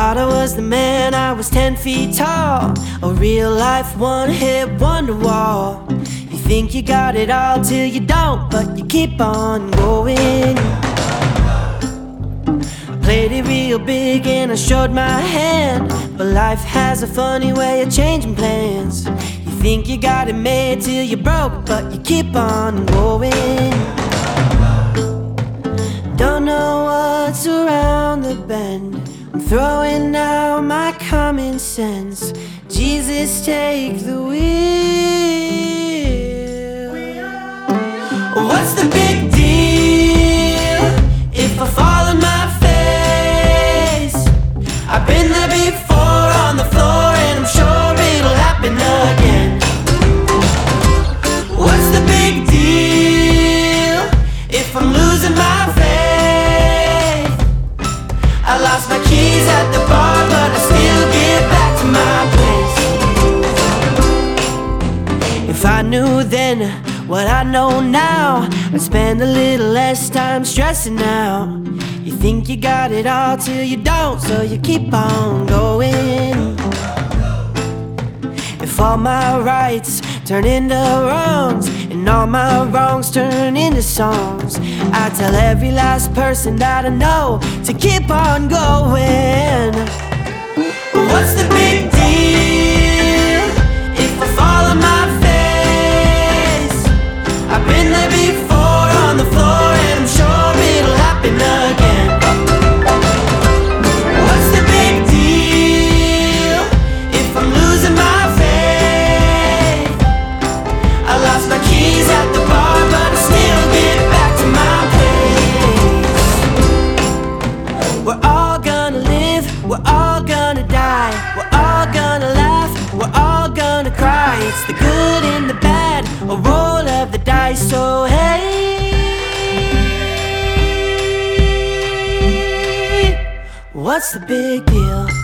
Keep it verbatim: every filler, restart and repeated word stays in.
Thought I was the man, I was ten feet tall, a real life one-hit wonder wall. You think you got it all till you don't, but you keep on going. I played it real big and I showed my hand, but life has a funny way of changing plans. You think you got it made till you're broke, but you keep on going. Don't know what's around the bend, I'm throwing out my common sense. Jesus, take the wheel. What's the big deal if I fall on my face? I've been there before on the floor, and I'm sure it'll happen again. What's the big deal if I'm losing my faith? I lost my keys at the bar, but I still get back to my place. If I knew then what I know now, I'd spend a little less time stressing out. You think you got it all till you don't, so you keep on going. If all my rights turn into wrongs, and all my wrongs turn into songs, I tell every last person that I know to keep on going. What's the big deal if I fall on my face? I've been there before on the floor, and I'm sure it'll happen again. What's the big deal if I'm losing my faith? I lost my keys at the bar, but I still get back to my place. We're all gonna live, we're all gonna die, we're all gonna laugh, we're all gonna cry. It's the good and the bad, a roll of the dice, so hey, what's the big deal?